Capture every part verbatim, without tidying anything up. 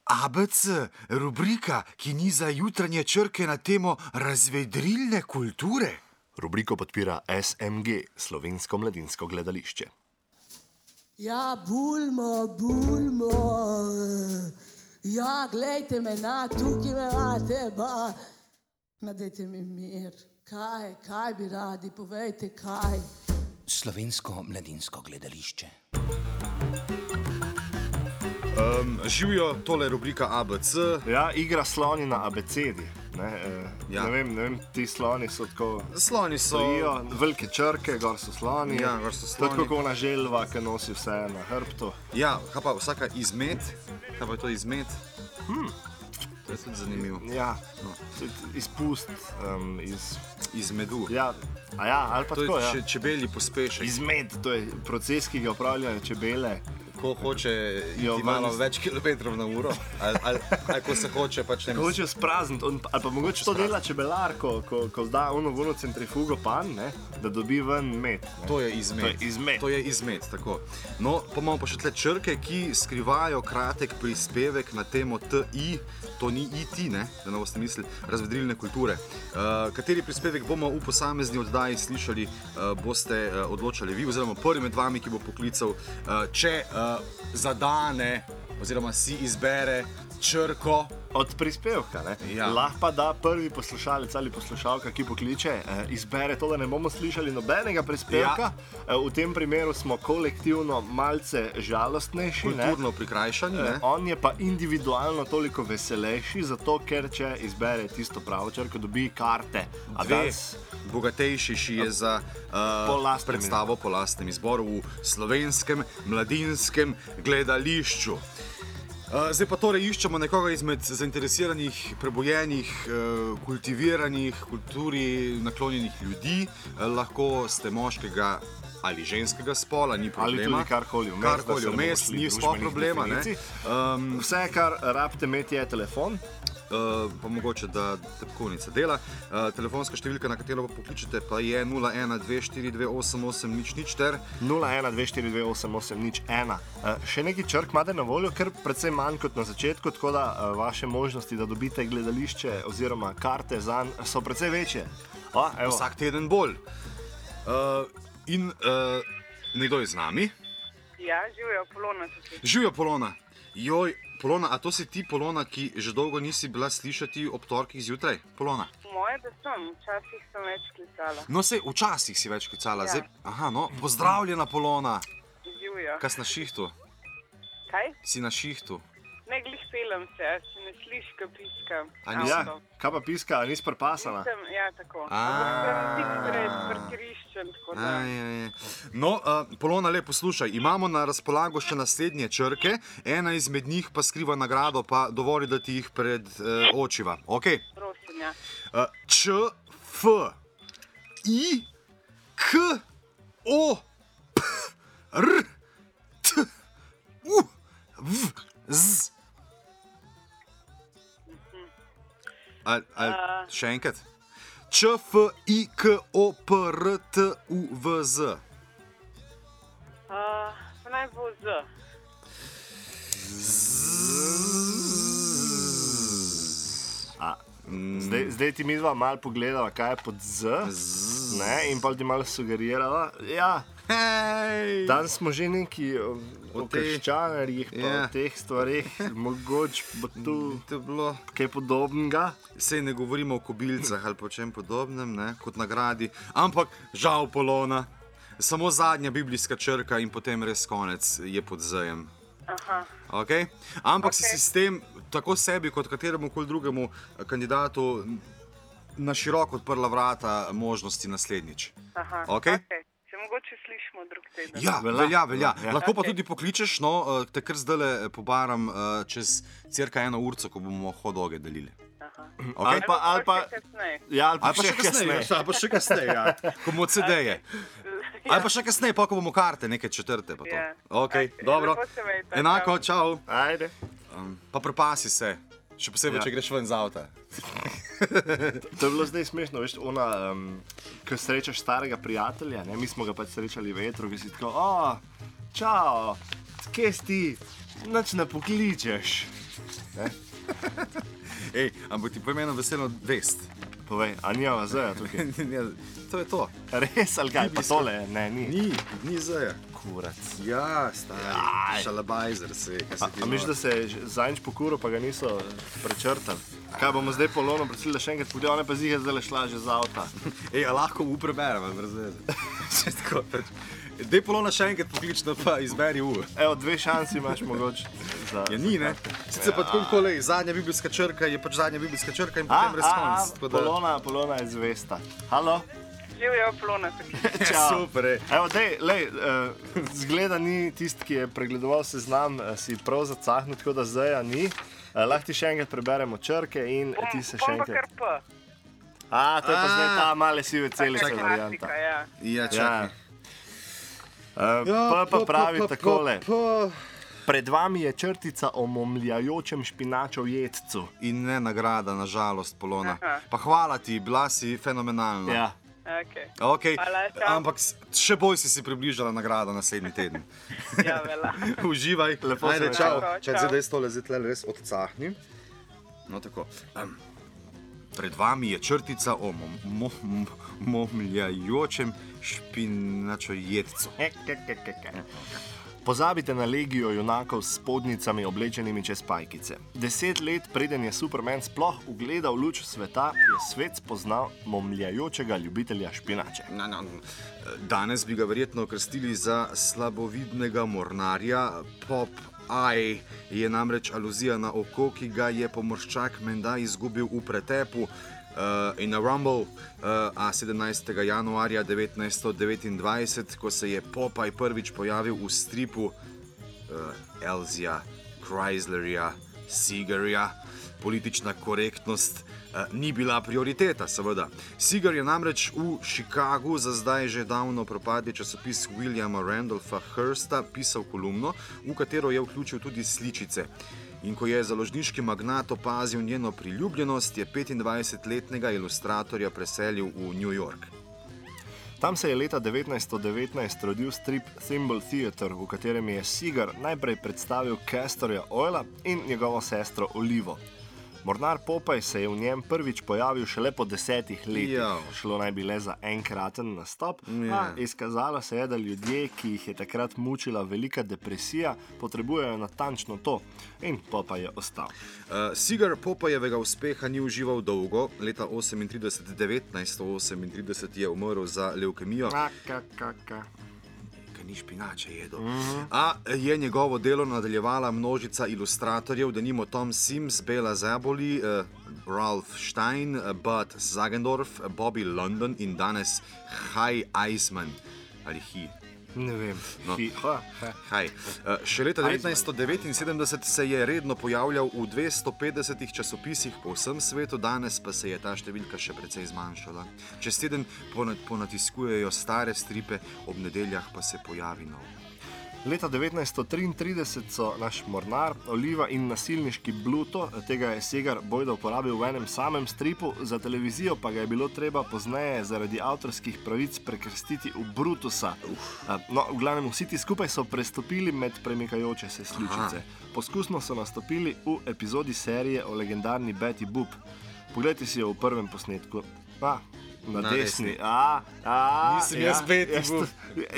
A B C, rubrika, ki niza jutranje črke na temo razvedrilne kulture. Rubriko podpira S M G, Slovensko mladinsko gledališče. Ja, bulmo, bulmo, ja, glejte me na, tukaj me imate, ba, nadejte mi mir, kaj, kaj bi radi, povejte, kaj. Slovensko mladinsko gledališče. Um, živijo, tole je rubrika A B C. Ja, igra sloni na abecedi. Ne, eh, Ja. ne, vem, ne vem, ti sloni so tako... Sloni so... Stojijo, velike črke, gor so sloni. Ja, gor so sloni. Tako kot ona želva, ki nosi vse na hrbtu. Ja, kaj pa vsaka izmed? Kaj pa je to izmed? Hmm. To je tudi zanimivo. Ja, No. tudi izpust um, iz... Iz medu. Ja, a ja, ali pa To tako, je ja. če, čebelji pospešek. Izmed, to je proces, ki ga upravljajo čebele. Ko hoče Jo, iti malo ven- več kilometrov na uro, ali, ali, ali ko se hoče pač ne... Ko hočejo sprazniti, on- ali pa mogoče to dela čebelar, ko, ko, ko zda ono vono centrifugo pan, ne, da dobi ven med. Ne. To je izmed. To je izmed. To je izmed, tako. No, pa imamo pa še tle črke, ki skrivajo kratek prispevek na temo T I, to ni I T, ne, da ne boste mislili, razvedrilne kulture. Uh, kateri prispevek bomo v posamezni oddaji slišali, uh, boste uh, odločali vi, oziroma prvi med vami, ki bo poklical, uh, če uh, zadane, oziroma si izbere črko. Od prispevka, ne? Ja. Lahko pa da prvi poslušalec ali poslušalka, ki pokliče, eh, izbere to, da ne bomo slišali nobenega prispevka. Ja. Eh, v tem primeru smo kolektivno malce žalostnejši. Ne? Kulturno prikrajšani, ne? Eh, on je pa individualno toliko veselejši, zato ker če izbere tisto pravo črko, dobi karte. A Dve danes bogatejši ši je za Po uh, lastnem predstavo po lastnem izboru v Slovenskem mladinskem gledališču. Uh, zdaj pa torej iščemo nekoga izmed zainteresiranih, prebojenih, uh, kultiviranih, kulturi naklonjenih ljudi. Uh, lahko ste moškega ali ženskega spola, ni ali problema. tudi karkoli vmes. Karkoli da se ne bomo vmes, šli ni sploh družbenih problema. Ne? definicij. Um, Vse, kar rabite imeti, je telefon. Uh, pa mogoče, da tipkovnica dela. Uh, telefonska številka, na katero pa pokličete, pa je nula ena dve štiri dve osem osem nič nič ter nula ena dve štiri dve osem osem nič ena. Uh, še nekaj črk imate na voljo, ker precej manj kot na začetku, tako da uh, vaše možnosti, da dobite gledališče oziroma karte zanj, so precej večje. O, evo. vsak teden bolj. Uh, in uh, nekdo je z nami. Ja, živijo, Polona tukaj. Živijo, Polona. Joj, Polona, a to si ti, Polona, ki že dolgo nisi bila slišati ob torkih zjutraj? Polona. Moje, da sem, včasih sem več klicala. No, sej, včasih si več klicala. Ja. Zdaj, aha, no, pozdravljena, Polona. Živijo. Kaj si na šihtu? Kaj? Si na šihtu. Ne, glih pelem se, a se ne sliši, ko piskam. A nisi- Ja, kaj pa piska, a nisi prepasana? Nisem, ja, tako. A. Sem tik pred parkiriščem, tako da. Aj, aj, aj. No, uh, Polona, le poslušaj, imamo na razpolago še naslednje črke, ena izmed njih pa skriva nagrado, pa dovoli, da ti jih pred uh, očiva. Okay. Prosim, ja. Uh, Č, F, I, K, O, P, R, T, U, V, Z. Al, al, A. še enkrat. Č, F, I, K, O, P, R, T, U, V, Z. Uh, pa naj bo Z. A, zdaj, zdaj ti mi dva malo pogledava, kaj je pod Z, ne, in pa ti malo sugerirala. Ja, Hej! danes smo že neki o, o O teh- krščanarjih, pa Ja. o teh stvarih, mogoče bo tu To je bilo. kaj podobnega. Sej ne govorimo o kobilcah ali pa o čem podobnem, ne, kot nagradi, ampak žal, Polona, samo zadnja biblijska črka in potem res konec je pod Z-jem. Aha. Okay? Ampak okay. si Okej. s tem, tako sebi kot kateremu koli drugemu eh, kandidatu, na široko odprla vrata možnosti naslednjič. Aha. Okej? Okay. Se mogoče slišimo drug teden. Ja, Velja. velja, velja. Ja. Lahko pa Okej. tudi pokličeš, no, eh, te kar zdaj pobaram eh, čez cirka eno urco, ko bomo hot-doge delili. Aha. Okay? Ali pa, ali pa, še kasneje. ja, ali pa, Ali pa še kasneje, ali pa še kasneje, ja. Ko bomo C D-je. Ali pa še kasneje, pa ko bomo karte, neke četrte. Pa to. Ja. Okay, Okej, dobro. lepo se imejte, Enako, čau. čau. Ajde. Um, pa prepasi se, še posebej, Ja. če greš ven z avta. To je bilo zdaj smešno, veš, ona, um, ko srečaš starega prijatelja, ne, mi smo ga pač srečali v etru, ki si tako, o, čao, kje si ti, nič ne pokličeš. Ne? Ej, ampak ti povem eno veselo vest. Povej, a nijava zeja tukaj? To je to. Res ali kaj? Pa tole, ne, ni. Ni, ni zeja. Kurac. Ja, stari, šalabajzer se, kaj se A, ti a misliš, da se je zadnjič pokuril, pa ga niso prečrtali? Kaj bomo zdaj Polono prosili, da še enkrat podi, ona pa zihe zdaj šla že z avta. Ej, a lahko mu preberem, brez veze. Če tako pač. Dej Polona še enkrat poklično, pa izberi U. Evo, dve šansi imaš mogoče. Za, Ja, ni, ne? Sicer pa tako kolej, zadnja biblijska črka je pač zadnja biblijska črka in A, potem a, respons. a, tako da- Polona, Polona je zvesta. Halo? Živijo plona tukaj. Čau. Super, ej. Evo, dej, lej, uh, zgleda ni tisti, ki je pregledoval seznam, uh, si prav zacahnil, tako da zdaj ni. Uh, lahko ti še enkrat preberemo črke in Bom, ti se še bom pa kar enkrat... P. A, to je pa A. zdaj ta male sive celice Taka varianta. klasika, ja. Ja, Ja. čakaj. Uh, pa pa pravi pa, pa, takole. pa, pa. Pred vami je črtica o momljajočem špinačev jedcu. In ne nagrada, nažalost, Polona. Aha. Pa hvala ti, bila si fenomenalna. Ja. Okay. Okay. Hvala, čau. Ampak s- še bolj si si približala nagrado naslednji teden. Ja, vela. Uživaj. Lepo se Ajde, me čau. čau. Če Čau. zdaj tole zdaj tle res odcahnim. No tako. Um, pred vami je črtica o mom, mom, mom, momljajočem špinačojedcu. Pozabite na legijo junakov s spodnicami oblečenimi čez pajkice. Deset let preden je Superman sploh ugledal luč sveta, je svet spoznal momljajočega ljubitelja špinače. Na, na, danes bi ga verjetno krstili za slabovidnega mornarja. Pop Eye je namreč aluzija na oko, ki ga je pomorščak menda izgubil v pretepu. Uh, in na Rumble, uh, a sedemnajstega januarja devetnajststo devetindvajset, ko se je Popeye prvič pojavil v stripu uh, Elzija, Chryslerja, Seegerja, politična korektnost uh, ni bila prioriteta, seveda. Seeger je namreč v Chicagu za zdaj že davno propadli časopis Williama Randolpha Hearsta pisal kolumno, v katero je vključil tudi sličice. In ko je založniški magnat opazil njeno priljubljenost, je petindvajsetletnega ilustratorja preselil v New York. Tam se je leta devetnajststo devetnajst rodil strip Thimble Theater, v katerem je Seeger najprej predstavil Castorja Oila in njegovo sestro Olivo. Mornar Popeye se je v njem prvič pojavil šele po desetih letih. Jav. Šlo naj bi le za enkraten nastop, Ja. a izkazalo se je, da ljudje, ki jih je takrat mučila velika depresija, potrebujejo natančno to. In Popeye je ostal. Uh, Seeger Popeyevega uspeha ni užival dolgo. Leta devetnajststo osemintrideset je umrl za levkemijo. A, ka, ka, ka. Ker ni špinače jedel. A je njegovo delo nadaljevala množica ilustratorjev, denimo Tom Sims, Bela Zaboli, uh, Ralph Stein, uh, Bud Zagendorf, Bobby London in danes Hai Eisman. Ali Hi. Ne vem. No. Hi, ha, ha. Kaj? Uh, še leta devetnajststo devetinsedemdeset se je redno pojavljal v dvesto petdesetih časopisih po vsem svetu, danes pa se je ta številka še precej zmanjšala. Čez teden ponat, ponatiskujejo stare stripe, ob nedeljah pa se pojavi nov. Leta devetnajststo triintrideset so naš Mornar, Oliva in nasilniški Bluto, tega je Seeger bojda uporabil v enem samem stripu, za televizijo pa ga je bilo treba pozneje zaradi avtorskih pravic prekrstiti v Brutusa. No, v glavnem vsi ti skupaj so prestopili med premikajoče se sličice. Poskusno so nastopili v epizodi serije o legendarni Betty Boop. Poglejte si jo v prvem posnetku. A, na, Na desni. desni. A, a, Nisem jaz Betty jaz- Boop.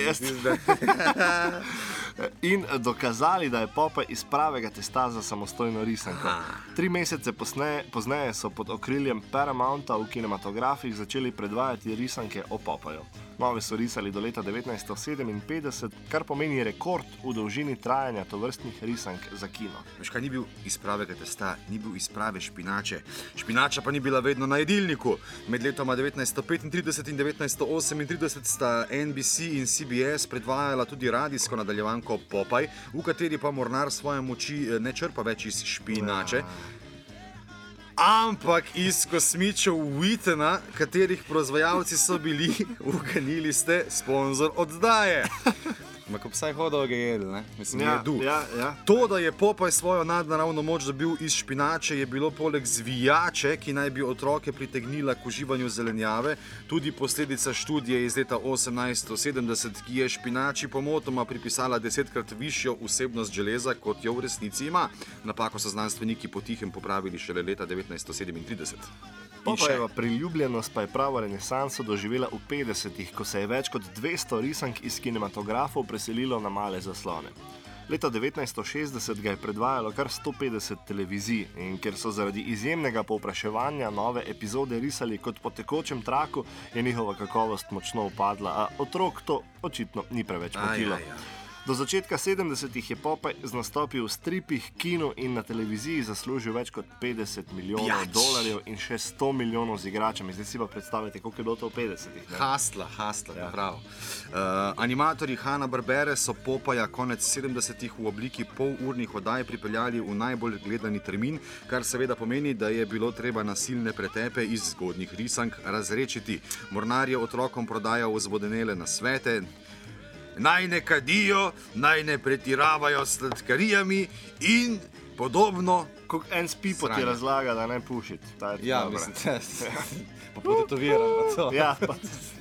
jaz- In dokazali, da je Popeye iz pravega testa za samostojno risanko. Tri mesece posneje, pozneje so pod okriljem Paramounta v kinematografih začeli predvajati risanke o Popeju. Nove so risali do leta devetnajststo sedeminpetdeset, kar pomeni rekord v dolžini trajanja tovrstnih risank za kino. Veš kaj, ni bil iz pravega testa, ni bil iz prave špinače. Špinača pa ni bila vedno na jedilniku. Med letoma devetnajststo petintrideset in devetnajststo osemintrideset sta N B C in C B S predvajala tudi radijsko nadaljevanko Popeye, v kateri pa Mornar svoje moči ne črpa več iz špinače, ampak iz kosmičev Wheatona, katerih proizvajalci so bili, uganili ste, sponzor oddaje. Ampak vsaj hodil ga jedel, ne? Mislim, Ja, jedu. ja, ja. To, da je Popaj svojo nadnaravno moč dobil iz špinače, je bilo poleg zvijače, ki naj bi otroke pritegnila k uživanju zelenjave, tudi posledica študije iz leta osemnajststo sedemdeset, ki je špinači pomotoma pripisala desetkrat višjo vsebnost železa, kot jo v resnici ima. Napako so znanstveniki potihem popravili šele leta devetnajststo sedemintrideset. Popajeva priljubljenost pa je pravo renesanso doživela v petdesetih, ko se je več kot dvesto risank iz kinematografov preselilo na male zaslone. Leta devetnajststo šestdeset ga je predvajalo kar sto petdeset televizij in ker so zaradi izjemnega povpraševanja nove epizode risali kot po tekočem traku, je njihova kakovost močno upadla, a otrok to očitno ni preveč motilo. Do začetka sedemdesetih je Popaj z nastopi v stripih, kinu in na televiziji zaslužil več kot petdeset milijonov Pjač. dolarjev in še sto milijonov z igračami. Zdaj si pa predstavljate, koliko je bilo to v petdesetih. ne? Hastla, hastla, Ja. ja. prav. Uh, animatorji Hanna-Barbere so Popaja konec sedemdesetih v obliki polurnih oddaj pripeljali v najbolj gledani termin, kar seveda pomeni, da je bilo treba nasilne pretepe iz zgodnjih risank razrečiti. Mornar je otrokom prodajal vzvodenele nasvete, naj ne kadijo, naj ne pretiravajo s sladkarijami in podobno. Ko en spipo ti Sranje. razlaga, da ne pušiti. Ta je Ja, dobra. mislim, pa potetoviram pa to. Ja, pa.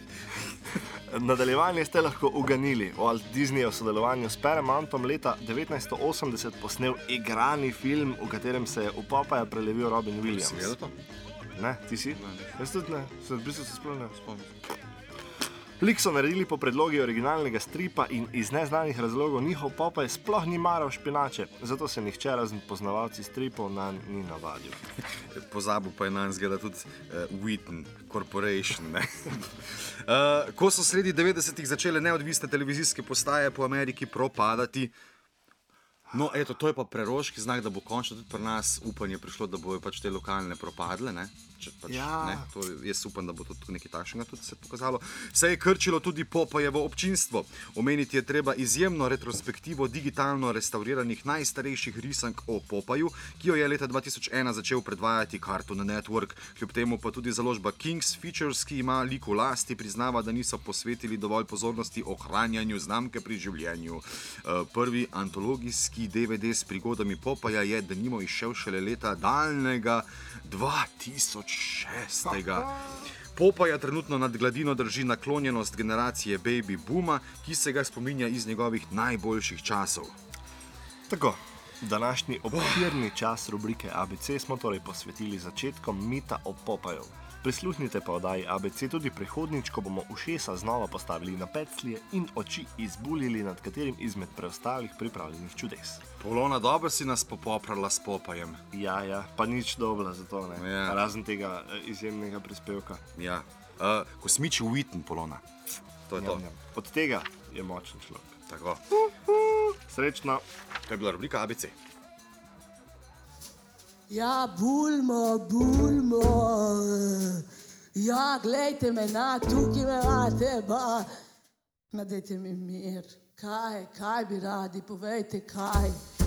Nadaljevanje ste lahko uganili. Walt Disney je v sodelovanju s Paramountom leta devetnajststo osemdeset posnel igrani film, v katerem se je v Popaja prelevil Robin Si Williams. gledal to? Ne, ti si? Ne, ne. Jaz tudi ne, se v bistvu se sploh ne. Spomnim. Lik so naredili po predlogi originalnega stripa in iz neznanih razlogov njihov Popaj sploh ni maral špinače, zato se nihče razen poznavalci stripov nanj ni navadil. Pozabil pa je na njega tudi uh, Wheaton Corporation. Ne? uh, ko so sredi devetdesetih začele neodvisne televizijske postaje po Ameriki propadati, no, eto, to je pa preroški znak, da bo končno tudi pri nas upanje prišlo, da bojo pač te lokalne propadle. Ne? Če pač, Ja. ne, to jaz upam, da bo to nekaj takšnega tudi se pokazalo. Se je krčilo tudi Popajevo občinstvo. Omeniti je treba izjemno retrospektivo digitalno restauriranih najstarejših risank o Popaju, ki jo je leta dva tisoč ena začel predvajati Cartoon Network. Kljub temu pa tudi založba King's Features, ki ima lik v lasti, priznava, da niso posvetili dovolj pozornosti ohranjanju znamke pri življenju. Uh, prvi antologijski D V D s prigodami Popaja je denimo izšel šele leta daljnega dva tisoč šest. Popaja trenutno nad gladino drži naklonjenost generacije baby booma, ki se ga spominja iz njegovih najboljših časov. Tako, današnji obširni čas rubrike A B C smo torej posvetili začetkom mita o Popaju. Prisluhnite pa oddaji A B C tudi prihodnjič, ko bomo ušesa znova postavili na peclje in oči izbulili nad katerim izmed preostalih pripravljenih čudes. Polona, dobro si nas popoprala s Popajem. Ja, ja, pa nič dobla za to, ne. Ja. Razen tega eh, izjemnega prispevka. Ja. Uh, kosmiči Wheaton, Polona. To je to. Njam, njam. Od tega je močen človek. Tako. Srečno. To je bila rubrika A B C. Ja, bulmo, bulmo, ja, glejte me na, tukaj me imate, ba, ma dajte mi mir, kaj, kaj bi radi, povejte kaj.